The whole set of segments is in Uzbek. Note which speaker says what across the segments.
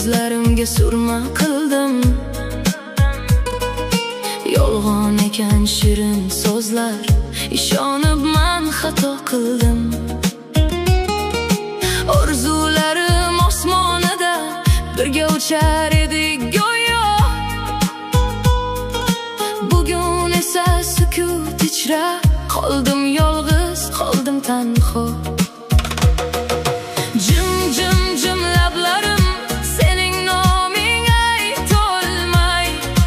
Speaker 1: ko'zlarimga surma qildim. Yolg'on ekan shirin so'zlar, ishonib men xato qildim. Orzularim osmonida birga uchar edik go'yo. Bugun esa sukut ichra qoldim, yolg'iz qoldim tanho. Jim lablarim sening noming aytolmay,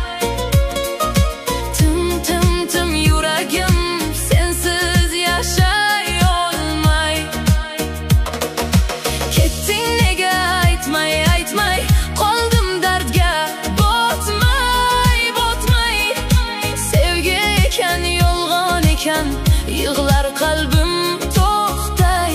Speaker 1: tim yuragim sensiz yashay olmay. Ketding nega aytmay qoldim dardga botmay. Sevgi ekan yolg'on ekan, yig'lar qalbim to'xtay.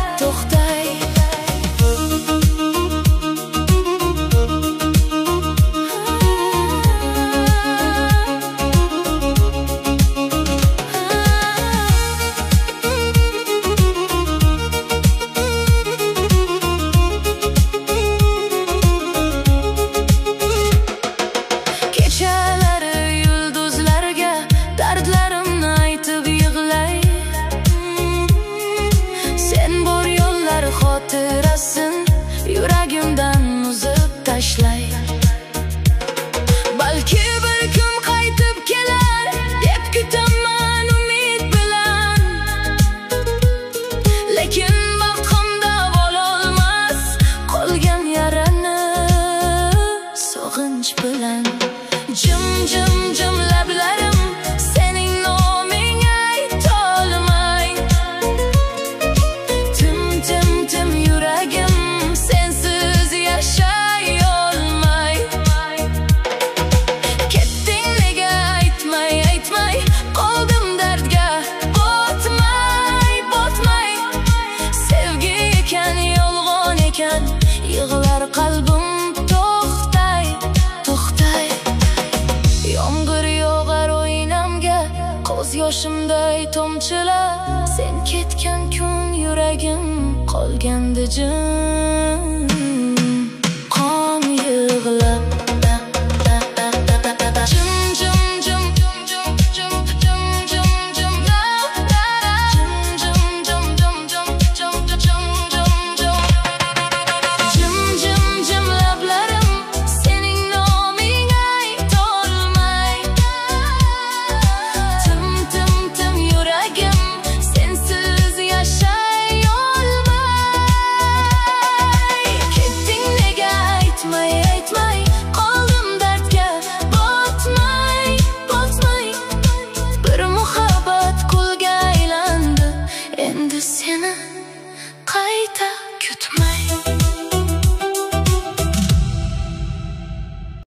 Speaker 1: Kechalari yulduzlarga dardlarimni aytib yig'lay. Sen bor yo'llar xotirasin yuragimdan uzib tashlay. Balki bir kun qaytib kelar deb kutaman umid bilan, lekin baxt ham davololmas qolgan yarani sog'inch bilan. Jim lablarim sening noming aytolmay, tim yuragim sensiz yashay olmay. Ketding nega aytmay qoldim dardga botmay. Sevgi ekan yolg'on ekan, yig'lar qalbim to'xtay. Yomg'ir yog'ar o'ynamga ko'z yoshimday tomchilar. Sen ketgan kun yuragim qolgandi jim.